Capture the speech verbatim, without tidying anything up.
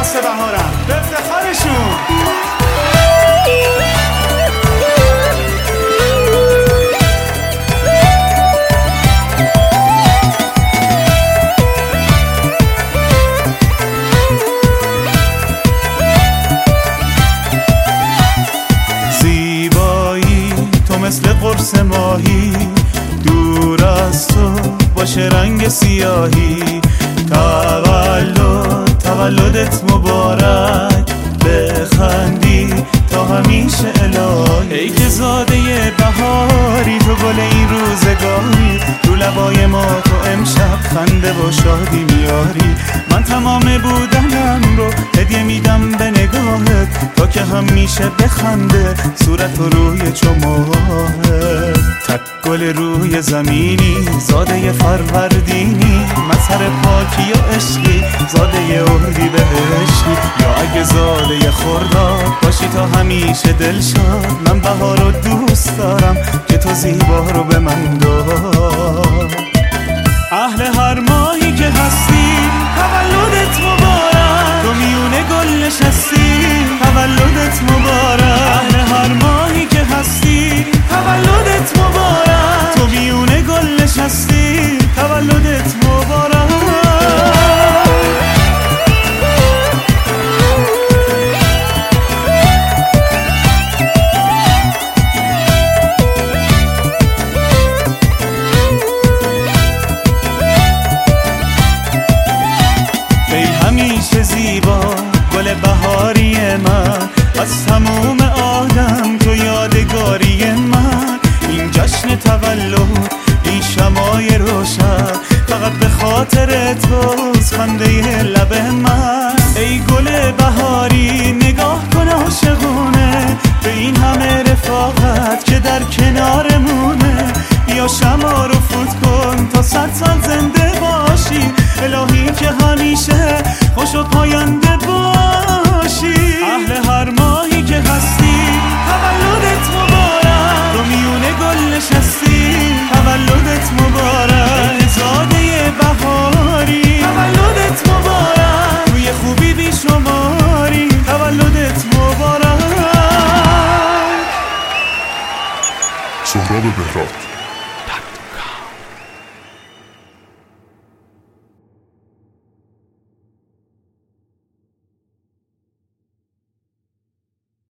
واسه بهارم به افتخارشون. مثل قرص ماهی دور از تو باشه رنگ سیاهی. تولد تولدت مبارک، بخندی تا همیشه الهی. ای که زاده بهاری، تو گل این روزگاری، رو لبای ما تو امشب خنده و شادی میاری. من تمام بودنم رو هدیه میدم به نگاهت، تا که همیشه بخنده صورت روی چماهت. تک گل روی زمینی، زاده فروردینی، مظهر پاکی و عشقی، زاده اردی بهشتی. یا اگه زاده خرداد باشی تا همیشه دلشاد، من بهار رو دوست دارم که تو زیبا رو به من داد. اهل هر ماهی که هستی تولدت مبارک، تو میونه گل نشستی تولدت مبارک. اهل هر ماهی که هستی تولدت مبارک، تو میونه گل نشستی تولدت مبارک. همیشه زیبا گل بهاری من، از تموم آدم تو یادگاری من. این جشن تولد، این شمای روشن، فقط به خاطر توست خنده لب من. ای گل بهاری نگاه کن عاشقونه به این همه رفاقت که در کنارمونه. یا شمع رو فوت کن تا صد سال زنده باشی، الهی که همیشه خوش و پاینده باشی. اهل هر ماهی که هستی تولدت مبارک، تو میونه گل نشستی تولدت مبارک. زاده بهاری تولدت مبارک، توی خوبی بی شماری تولدت مبارک. سهراب بهراد.